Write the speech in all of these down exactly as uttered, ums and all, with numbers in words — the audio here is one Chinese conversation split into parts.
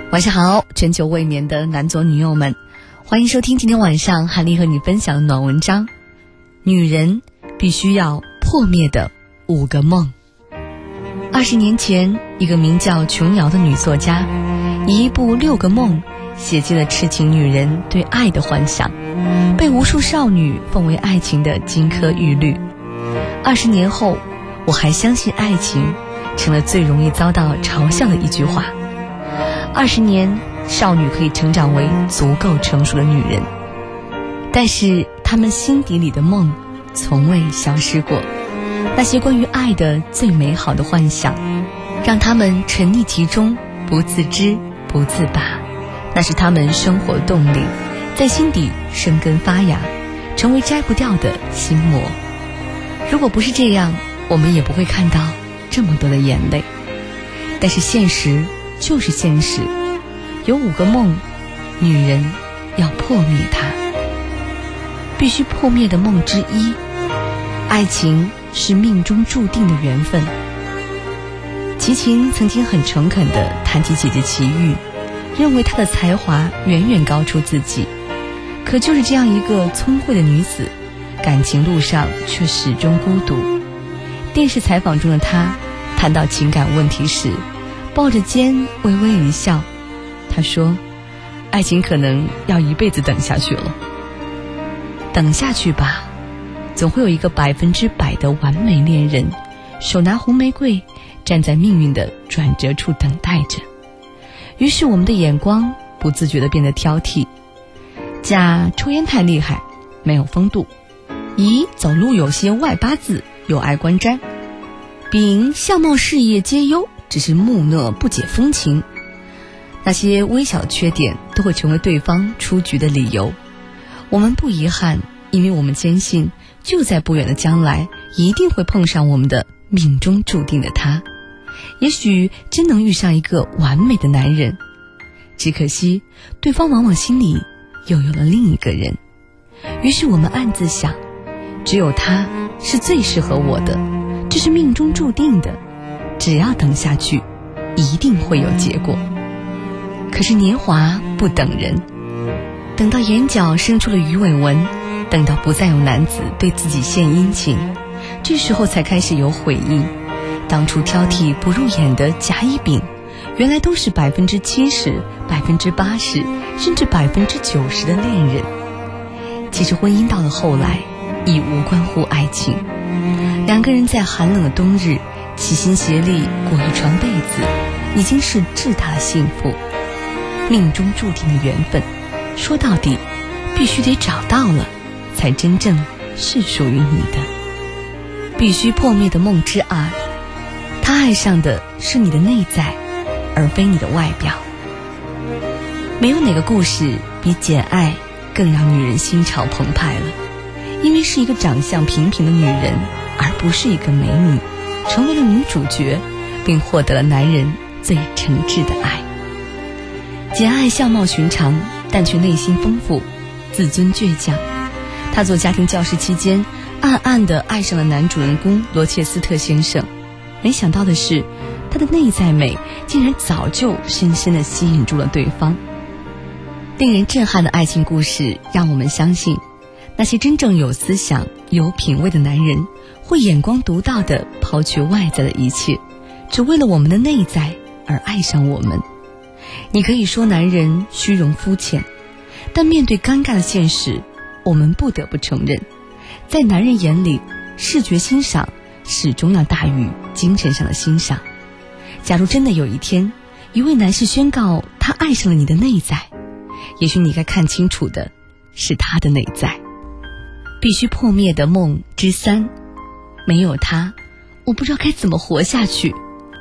晚上好，全球未眠的男左女右们，欢迎收听今天晚上韩丽和你分享的暖文章，女人必须要破灭的五个梦。二十年前，一个名叫琼瑶的女作家以一部《六个梦》写尽了痴情女人对爱的幻想，被无数少女奉为爱情的金科玉律。二十年后，我还相信爱情，成了最容易遭到嘲笑的一句话。二十年，少女可以成长为足够成熟的女人，但是她们心底里的梦从未消失过。那些关于爱的最美好的幻想，让她们沉溺其中，不自知不自拔。那是她们生活动力，在心底生根发芽，成为摘不掉的心魔。如果不是这样，我们也不会看到这么多的眼泪。但是现实就是现实，有五个梦，女人要破灭它。必须破灭的梦之一，爱情是命中注定的缘分。齐秦曾经很诚恳地谈起姐姐齐豫，认为她的才华远远高出自己，可就是这样一个聪慧的女子，感情路上却始终孤独。电视采访中的她谈到情感问题时，抱着肩微微一笑，她说，爱情可能要一辈子等下去了。等下去吧，总会有一个百分之百的完美恋人，手拿红玫瑰，站在命运的转折处等待着。于是我们的眼光不自觉地变得挑剔，甲抽烟太厉害，没有风度；乙走路有些外八字，又爱观瞻；丙相貌事业皆优，只是木讷不解风情。那些微小的缺点都会成为对方出局的理由。我们不遗憾，因为我们坚信就在不远的将来一定会碰上我们的命中注定的他。也许真能遇上一个完美的男人，只可惜对方往往心里又有了另一个人。于是我们暗自想，只有他是最适合我的，这是命中注定的，只要等下去一定会有结果。可是年华不等人，等到眼角生出了鱼尾纹，等到不再有男子对自己献殷勤，这时候才开始有悔意。当初挑剔不入眼的甲乙丙，原来都是百分之七十、百分之八十，甚至百分之九十的恋人。其实婚姻到了后来，已无关乎爱情。两个人在寒冷的冬日齐心协力裹一床被子，已经是至大的幸福。命中注定的缘分，说到底必须得找到了，才真正是属于你的。必须破灭的梦之二，他爱上的是你的内在，而非你的外表。没有哪个故事比《简爱》更让女人心潮澎湃了，因为是一个长相平平的女人，而不是一个美女，成为了女主角，并获得了男人最诚挚的爱。简爱相貌寻常，但却内心丰富，自尊倔强。她做家庭教师期间，暗暗地爱上了男主人公罗切斯特先生。没想到的是，她的内在美竟然早就深深地吸引住了对方。令人震撼的爱情故事让我们相信，那些真正有思想、有品味的男人，会眼光独到地抛却外在的一切，只为了我们的内在而爱上我们。你可以说男人虚荣肤浅，但面对尴尬的现实，我们不得不承认，在男人眼里，视觉欣赏始终要大于精神上的欣赏。假如真的有一天，一位男士宣告他爱上了你的内在，也许你该看清楚的是他的内在。必须破灭的梦之三，没有他，我不知道该怎么活下去。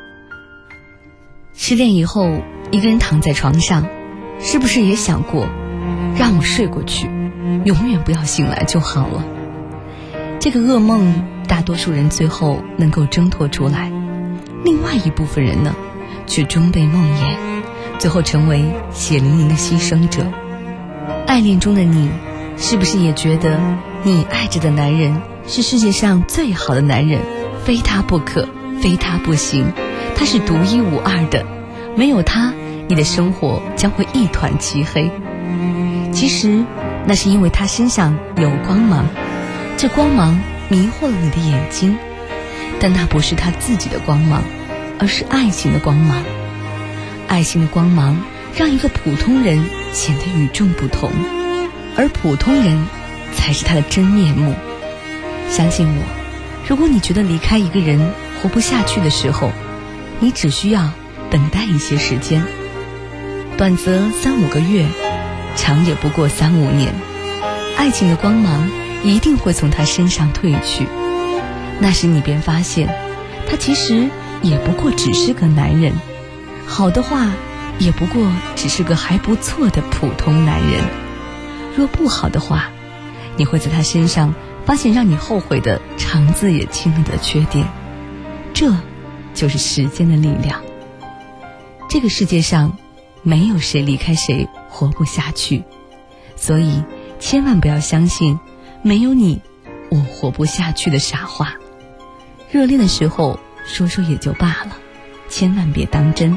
失恋以后，一个人躺在床上，是不是也想过，让我睡过去，永远不要醒来就好了。这个噩梦，大多数人最后能够挣脱出来，另外一部分人呢，却终被梦魇，最后成为血淋淋的牺牲者。爱恋中的你，是不是也觉得你爱着的男人是世界上最好的男人，非他不可，非他不行，他是独一无二的，没有他， 你的生活将会一团漆黑。其实那是因为他身上有光芒，这光芒迷惑了你的眼睛，但那不是他自己的光芒，而是爱情的光芒。爱情的光芒让一个普通人显得与众不同，而普通人才是他的真面目。相信我，如果你觉得离开一个人活不下去的时候，你只需要等待一些时间，短则三五个月，长也不过三五年，爱情的光芒一定会从他身上褪去。那时你便发现，他其实也不过只是个男人，好的话也不过只是个还不错的普通男人。若不好的话，你会在他身上发现让你后悔的肠子也青了的缺点。这就是时间的力量。这个世界上没有谁离开谁活不下去，所以千万不要相信没有你我活不下去的傻话。热恋的时候说说也就罢了，千万别当真。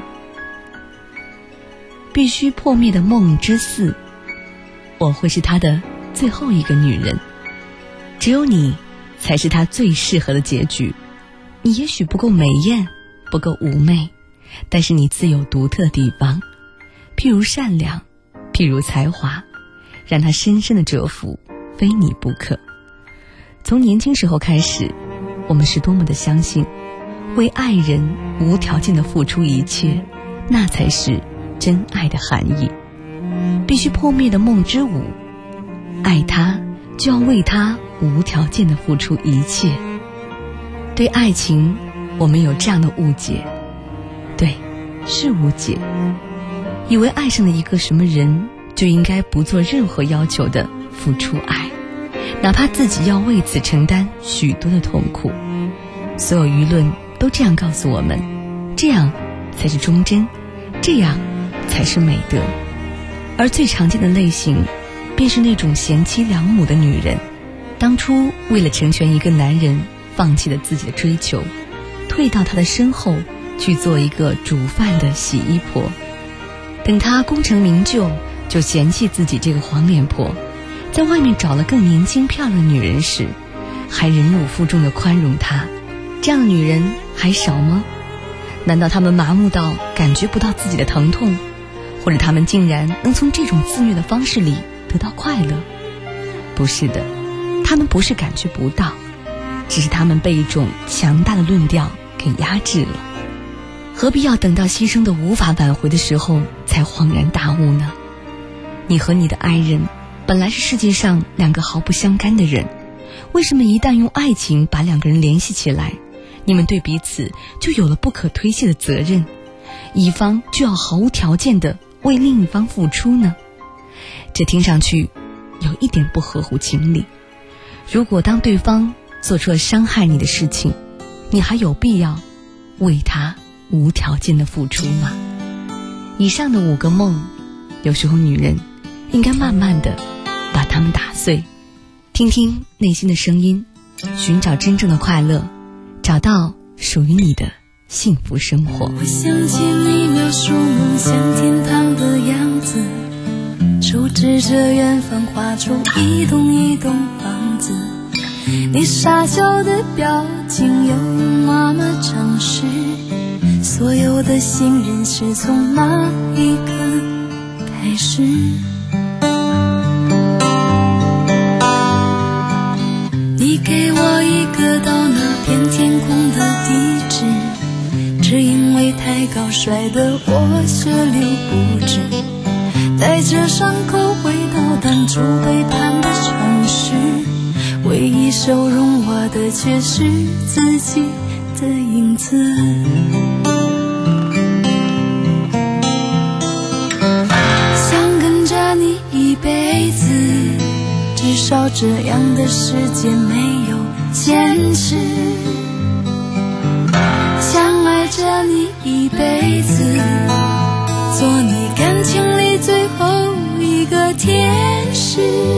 必须破灭的梦之四，我会是他的最后一个女人，只有你才是他最适合的结局。你也许不够美艳，不够妩媚，但是你自有独特的地方，譬如善良，譬如才华，让他深深的折服，非你不可。从年轻时候开始，我们是多么的相信，为爱人无条件的付出一切，那才是真爱的含义。必须破灭的梦之五，爱他就要为他无条件的付出一切。对爱情我们有这样的误解，对，是误解，以为爱上了一个什么人就应该不做任何要求的付出爱，哪怕自己要为此承担许多的痛苦。所有舆论都这样告诉我们，这样才是忠贞，这样才是美德。而最常见的类型便是那种贤妻良母的女人，当初为了成全一个男人放弃了自己的追求，退到他的身后去做一个煮饭的洗衣婆。等他功成名就，就嫌弃自己这个黄脸婆，在外面找了更年轻漂亮的女人时，还忍辱负重地宽容她。这样的女人还少吗？难道她们麻木到感觉不到自己的疼痛，或者她们竟然能从这种自虐的方式里得到快乐？不是的，她们不是感觉不到，只是她们被一种强大的论调给压制了。何必要等到牺牲的无法挽回的时候才恍然大悟呢？你和你的爱人本来是世界上两个毫不相干的人，为什么一旦用爱情把两个人联系起来，你们对彼此就有了不可推卸的责任，一方就要毫无条件地为另一方付出呢？这听上去有一点不合乎情理。如果当对方做出了伤害你的事情，你还有必要为他无条件的付出吗？以上的五个梦，有时候女人应该慢慢的把它们打碎，听听内心的声音，寻找真正的快乐，找到属于你的幸福生活。 我想起你描述梦想天堂的样子，手指着远方画出一栋一栋房子，你傻笑的表情有妈妈常识，所有的信任是从那一刻开始。你给我一个到那片天空的地址，只因为太高摔得我血流不止，带着伤口回到当初背叛的城市，唯一收容我的却是自己的影子。想跟着你一辈子，至少这样的世界没有现实。想爱着你一辈子，做你感情里最后一个天使。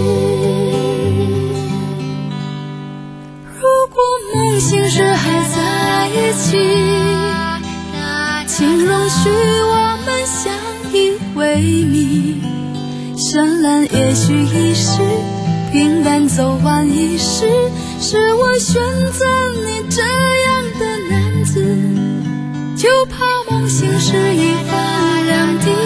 如果梦醒时还在一起，请容许我们相为谜，绚烂也许一时，平淡走完一世，是我选择你这样的男子，就怕梦醒时已分两地，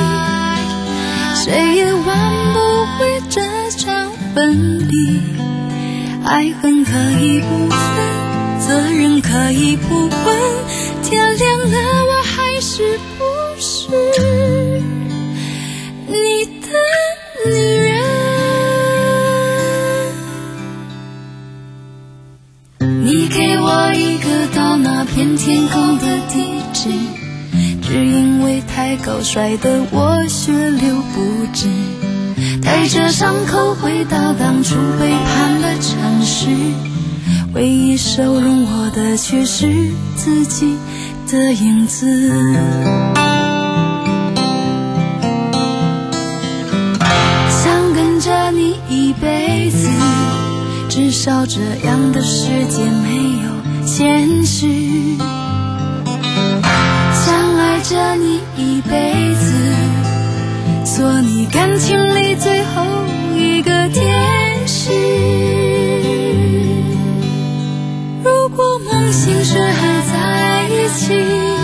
谁也挽不回这场分离。爱恨可以不分，责任可以不问，天亮了我还是不是你的女人。你给我一个到那片天空的地址，只因为太高摔得我血流不止，带着伤口回到当初背叛的城市，唯一收容我的却是自己的影子。想跟着你一辈子，至少这样的世界没有现实，想爱着你一辈子，做你感情里最后一个天使。如果梦醒时还在一起，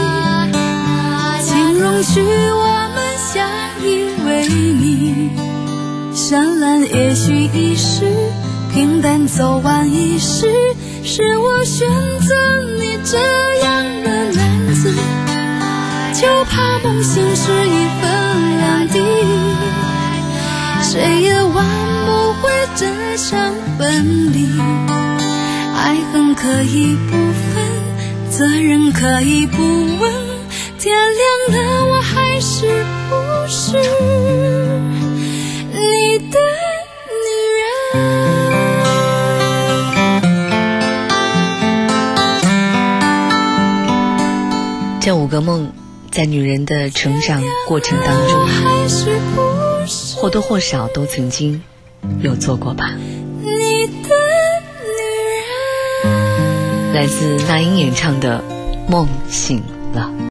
请容许我们相依为命，绚烂也许一时，平淡走完一世，是我选择你这样的男子，就怕梦醒时已分两地，谁也挽不回这场分离。爱恨可以不分，责任可以不问，天亮了我还是不是你的女人。这五个梦在女人的成长过程当中，或多或少都曾经有做过吧。来自那英演唱的《梦醒了》。